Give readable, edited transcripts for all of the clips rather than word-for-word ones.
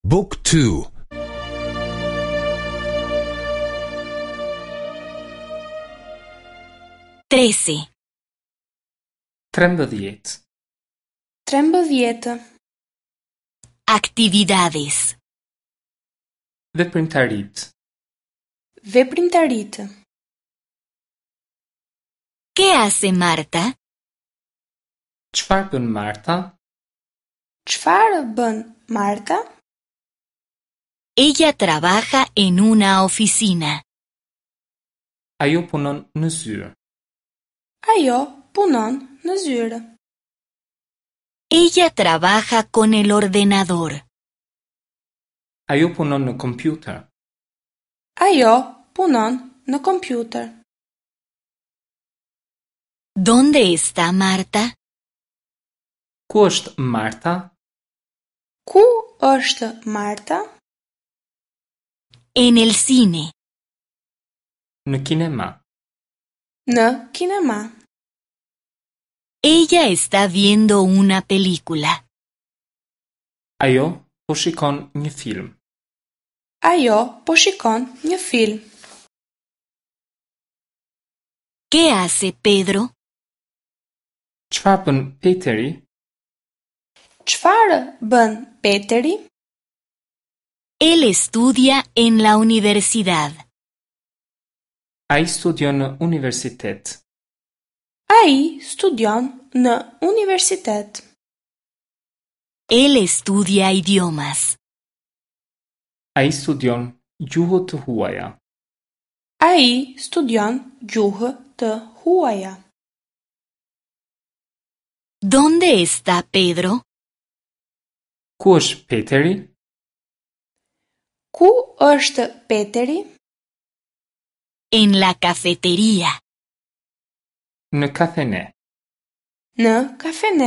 Book 2. 13. 13. 13. Actividades. Veprimtarit. Veprimtaritë. ¿Qué hace Marta? Çfarë bën Marta? Çfarë bën Marta? Ella trabaja en una oficina. Ajo punon në zyrë. Ajo punon në zyrë. Ella trabaja con el ordenador. Ajo punon në kompjuter. Ajo punon në kompjuter. ¿Dónde está Marta? Ku është Marta? Ku është Marta? En el cine. Në kinema. Në kinema. Ella está viendo una película. Ajo po shikon një film. Ajo po shikon një film. ¿Qué hace Pedro? Çfarë bën Peteri? Çfarë bën Peteri? Él estudia en la universidad. Ai studion në universitet. Ai studion në universitet. Él estudia idiomas. Ai studion gjuhë të huaja. Ai studion gjuhë të huaja. ¿Dónde está Pedro? Ku është Peteri? Ku është Peteri? En la cafetería. Në kafene. Në kafene.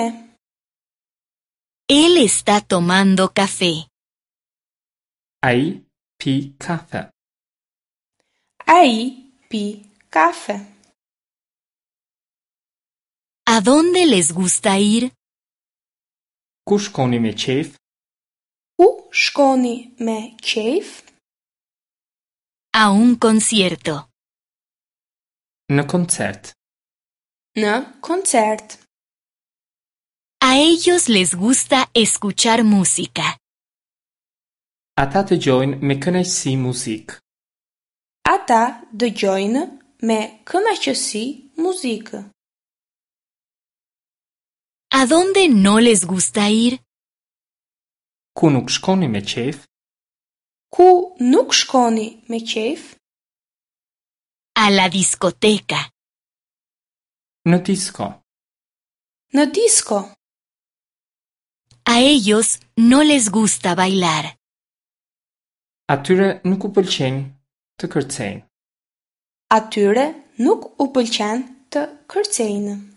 Él está tomando café. Ai pi kafe. Ai pi kafe. ¿A dónde les gusta ir? Ku shkoni me qejf? Ku shkoni me qejf? A un concierto. Në koncert. Në koncert. A ellos les gusta escuchar música. Ata dëgjojnë me kënaqësi muzikë. Ata dëgjojnë me kënaqësi muzikë. ¿A dónde no les gusta ir? Ku nuk shkoni me qejf? Ku nuk shkoni me qejf? A la discoteca. Në disko. Në disko. A ellos no les gusta bailar. Atyre nuk u pëlqen të kërcejnë. Atyre nuk u pëlqen të kërcejnë.